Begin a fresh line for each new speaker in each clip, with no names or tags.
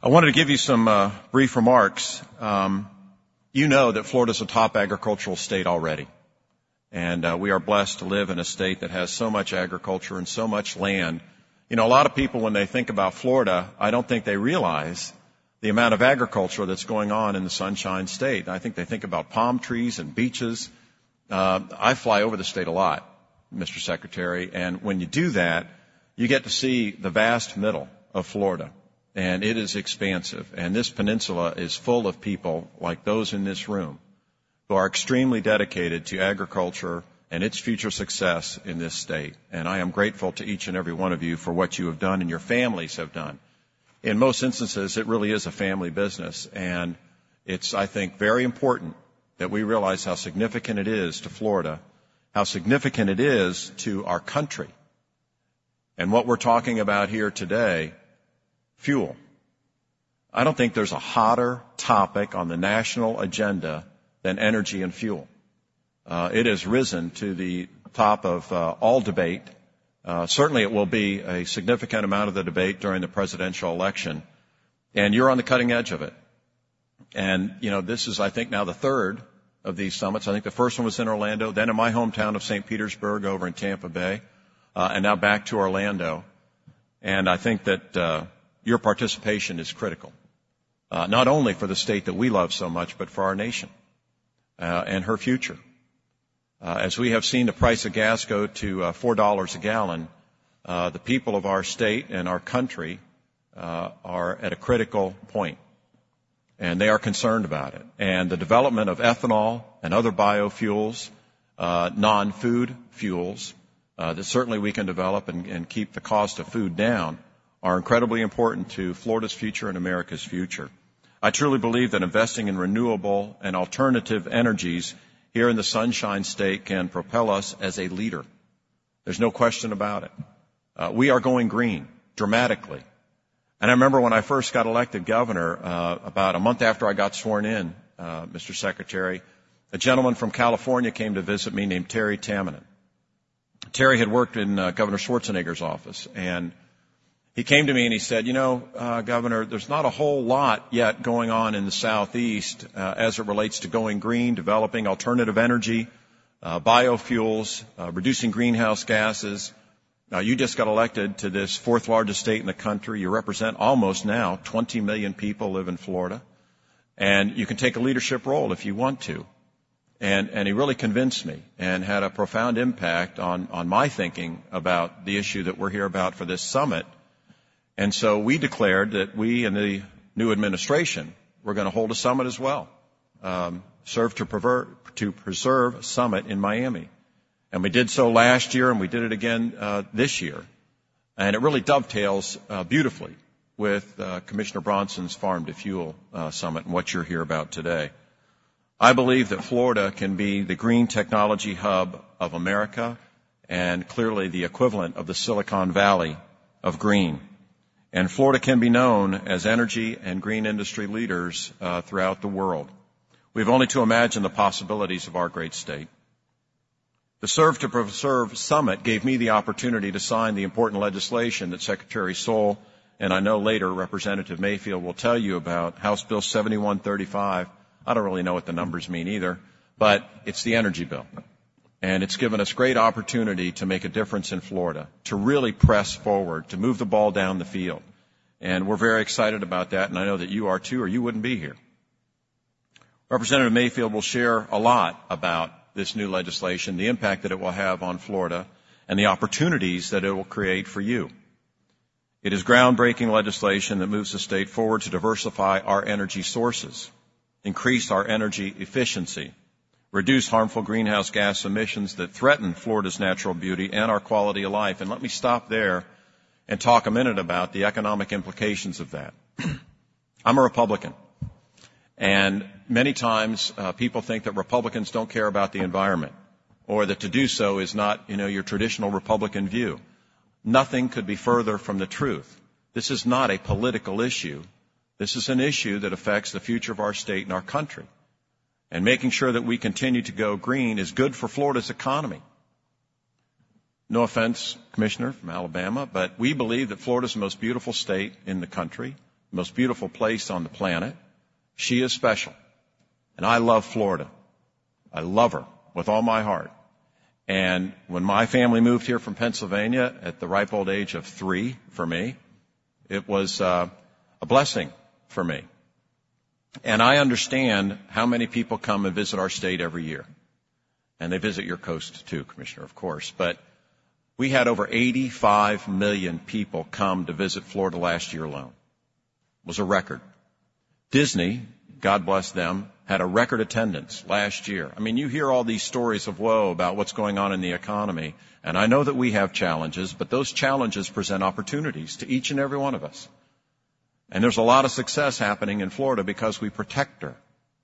I wanted to give you some brief remarks. You know that Florida is a top agricultural state already. And we are blessed to live in a state that has so much agriculture and so much land. You know, a lot of people, when they think about Florida, I don't think they realize the amount of agriculture that's going on in the Sunshine State. I think they think about palm trees and beaches. I fly over the state a lot, Mr. Secretary, and when you do that, you get to see the vast middle of Florida. And it is expansive. And this peninsula is full of people like those in this room who are extremely dedicated to agriculture and its future success in this state. And I am grateful to each and every one of you for what you have done and your families have done. In most instances, it really is a family business. And it's, I think, very important that we realize how significant it is to Florida, how significant it is to our country. And what we're talking about here today, fuel. I don't think there's a hotter topic on the national agenda than energy and fuel. It has risen to the top of all debate. Certainly it will be a significant amount of the debate during the presidential election. And you're on the cutting edge of it. And, you know, this is, I think, now the third of these summits. I think the first one was in Orlando, then in my hometown of St. Petersburg over in Tampa Bay, and now back to Orlando. And I think that your participation is critical, not only for the state that we love so much, but for our nation and her future. As we have seen the price of gas go to $4 a gallon, the people of our state and our country are at a critical point, and they are concerned about it. And the development of ethanol and other biofuels, non-food fuels, that certainly we can develop and keep the cost of food down, are incredibly important to Florida's future and America's future. I truly believe that investing in renewable and alternative energies here in the Sunshine State can propel us as a leader. There's no question about it. We are going green dramatically. And I remember when I first got elected governor, about a month after I got sworn in, Mr. Secretary, a gentleman from California came to visit me named Terry Tamminen. Terry had worked in Governor Schwarzenegger's office, and he came to me and he said, you know, Governor, there's not a whole lot yet going on in the Southeast as it relates to going green, developing alternative energy, biofuels, reducing greenhouse gases. You just got elected to this fourth largest state in the country. You represent almost now 20 million people live in Florida. And you can take a leadership role if you want to. And he really convinced me and had a profound impact on my thinking about the issue that we're here about for this summit. And so we declared that we and the new administration were going to hold a summit as well, serve to preserve summit in Miami. And we did so last year, and we did it again this year. And it really dovetails beautifully with Commissioner Bronson's Farm to Fuel Summit and what you're here about today. I believe that Florida can be the green technology hub of America and clearly the equivalent of the Silicon Valley of green. And Florida can be known as energy and green industry leaders throughout the world. We have only to imagine the possibilities of our great state. The Serve to Preserve Summit gave me the opportunity to sign the important legislation that Secretary Sol and I know later Representative Mayfield will tell you about, House Bill 7135. I don't really know what the numbers mean either, but it's the energy bill. And it's given us great opportunity to make a difference in Florida, to really press forward, to move the ball down the field. And we're very excited about that, and I know that you are too, or you wouldn't be here. Representative Mayfield will share a lot about this new legislation, the impact that it will have on Florida, and the opportunities that it will create for you. It is groundbreaking legislation that moves the state forward to diversify our energy sources, increase our energy efficiency, reduce harmful greenhouse gas emissions that threaten Florida's natural beauty and our quality of life. And let me stop there and talk a minute about the economic implications of that. I'm a Republican, and many times people think that Republicans don't care about the environment, or that to do so is not, your traditional Republican view. Nothing could be further from the truth. This is not a political issue. This is an issue that affects the future of our state and our country. And making sure that we continue to go green is good for Florida's economy. No offense, Commissioner from Alabama, but we believe that Florida is the most beautiful state in the country, the most beautiful place on the planet. She is special. And I love Florida. I love her with all my heart. And when my family moved here from Pennsylvania at the ripe old age of 3 for me, it was a blessing for me. And I understand how many people come and visit our state every year. And they visit your coast too, Commissioner, of course. But we had over 85 million people come to visit Florida last year alone. It was a record. Disney, God bless them, had a record attendance last year. I mean, you hear all these stories of woe about what's going on in the economy, and I know that we have challenges, but those challenges present opportunities to each and every one of us. And there's a lot of success happening in Florida because we protect her.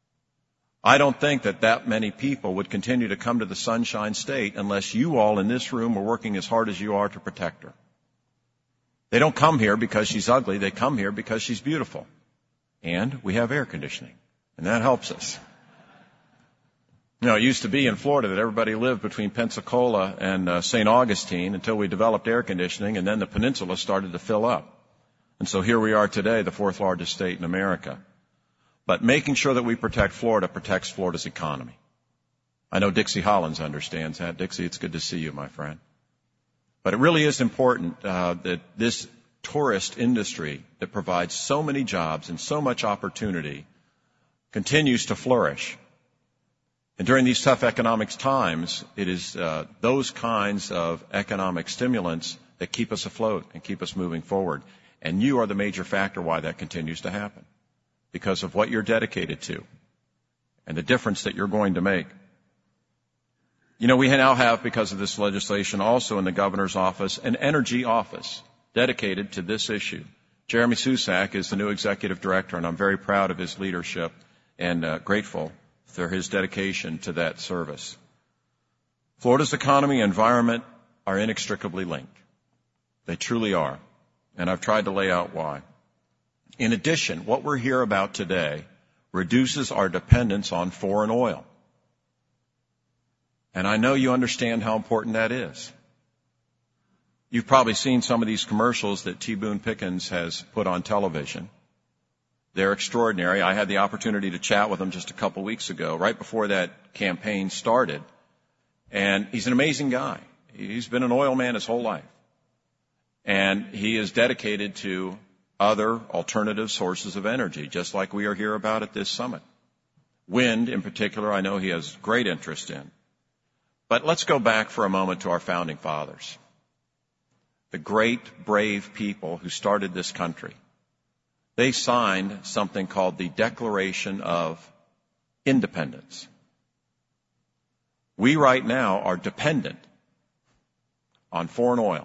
I don't think that many people would continue to come to the Sunshine State unless you all in this room are working as hard as you are to protect her. They don't come here because she's ugly. They come here because she's beautiful. And we have air conditioning. And that helps us. You know, it used to be in Florida that everybody lived between Pensacola and St. Augustine until we developed air conditioning, and then the peninsula started to fill up. And so here we are today, the 4th largest state in America. But making sure that we protect Florida protects Florida's economy. I know Dixie Hollins understands that. Dixie, it's good to see you, my friend. But it really is important that this tourist industry that provides so many jobs and so much opportunity continues to flourish. And during these tough economic times, it is those kinds of economic stimulants that keep us afloat and keep us moving forward. And you are the major factor why that continues to happen, because of what you're dedicated to and the difference that you're going to make. You know, we now have, because of this legislation, also in the governor's office, an energy office dedicated to this issue. Jeremy Susak is the new executive director, and I'm very proud of his leadership and grateful for his dedication to that service. Florida's economy and environment are inextricably linked. They truly are, and I've tried to lay out why. In addition, what we're here about today reduces our dependence on foreign oil. And I know you understand how important that is. You've probably seen some of these commercials that T. Boone Pickens has put on television. They're extraordinary. I had the opportunity to chat with him just a couple weeks ago, right before that campaign started. And he's an amazing guy. He's been an oil man his whole life. And he is dedicated to other alternative sources of energy, just like we are here about at this summit. Wind, in particular, I know he has great interest in. But let's go back for a moment to our founding fathers, the great, brave people who started this country. They signed something called the Declaration of Independence. We right now are dependent on foreign oil.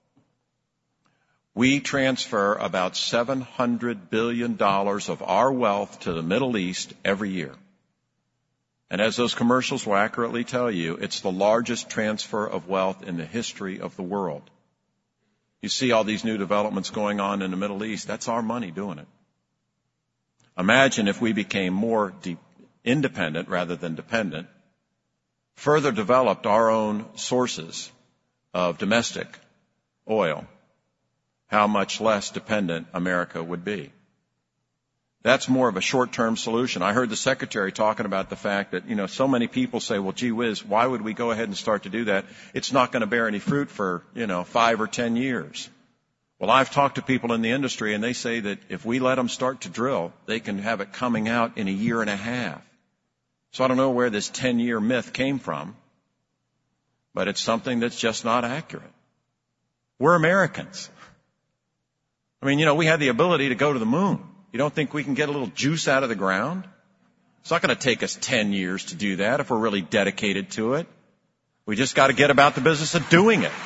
We transfer about $700 billion of our wealth to the Middle East every year. And as those commercials will accurately tell you, it's the largest transfer of wealth in the history of the world. You see all these new developments going on in the Middle East. That's our money doing it. Imagine if we became more independent rather than dependent, further developed our own sources of domestic oil, how much less dependent America would be. That's more of a short-term solution. I heard the Secretary talking about the fact that, so many people say, well, gee whiz, why would we go ahead and start to do that? It's not going to bear any fruit for, 5 or 10 years. Well, I've talked to people in the industry, and they say that if we let them start to drill, they can have it coming out in a year and a half. So I don't know where this 10-year myth came from, but it's something that's just not accurate. We're Americans. I mean, we have the ability to go to the moon. You don't think we can get a little juice out of the ground? It's not going to take us 10 years to do that if we're really dedicated to it. We just got to get about the business of doing it.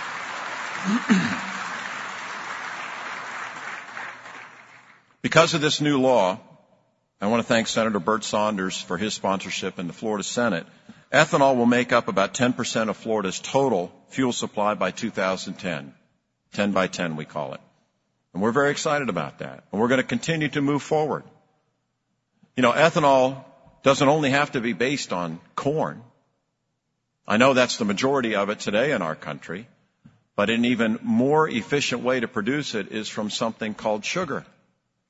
Because of this new law, I want to thank Senator Bert Saunders for his sponsorship in the Florida Senate. Ethanol will make up about 10% of Florida's total fuel supply by 2010. 10 by 10, we call it. And we're very excited about that. And we're going to continue to move forward. Ethanol doesn't only have to be based on corn. I know that's the majority of it today in our country, but an even more efficient way to produce it is from something called sugar.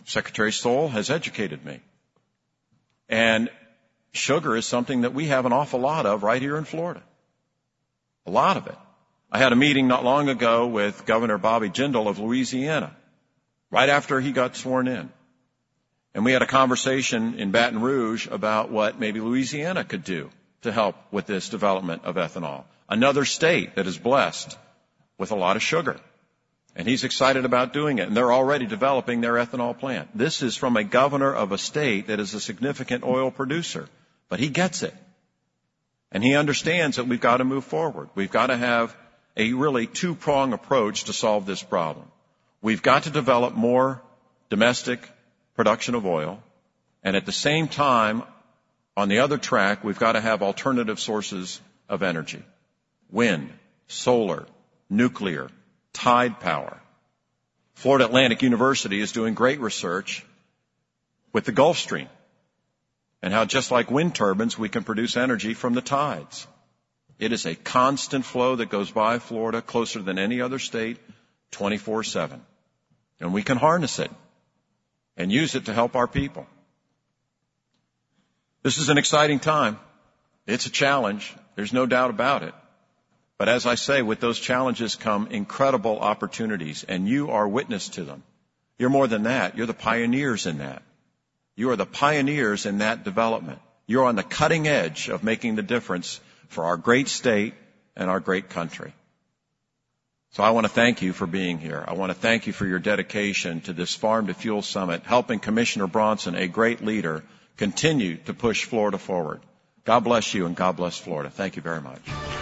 Secretary Stoll has educated me. And sugar is something that we have an awful lot of right here in Florida. A lot of it. I had a meeting not long ago with Governor Bobby Jindal of Louisiana, right after he got sworn in. And we had a conversation in Baton Rouge about what maybe Louisiana could do to help with this development of ethanol. Another state that is blessed with a lot of sugar. And he's excited about doing it. And they're already developing their ethanol plant. This is from a governor of a state that is a significant oil producer. But he gets it. And he understands that we've got to move forward. We've got to have a really two-prong approach to solve this problem. We've got to develop more domestic production of oil. And at the same time, on the other track, we've got to have alternative sources of energy. Wind, solar, nuclear, tide power. Florida Atlantic University is doing great research with the Gulf Stream and how just like wind turbines, we can produce energy from the tides. It is a constant flow that goes by Florida closer than any other state 24/7. And we can harness it and use it to help our people. This is an exciting time. It's a challenge. There's no doubt about it. But as I say, with those challenges come incredible opportunities, and you are witness to them. You're more than that. You're the pioneers in that. You are the pioneers in that development. You're on the cutting edge of making the difference for our great state and our great country. So I want to thank you for being here. I want to thank you for your dedication to this Farm to Fuel Summit, helping Commissioner Bronson, a great leader, continue to push Florida forward. God bless you and God bless Florida. Thank you very much.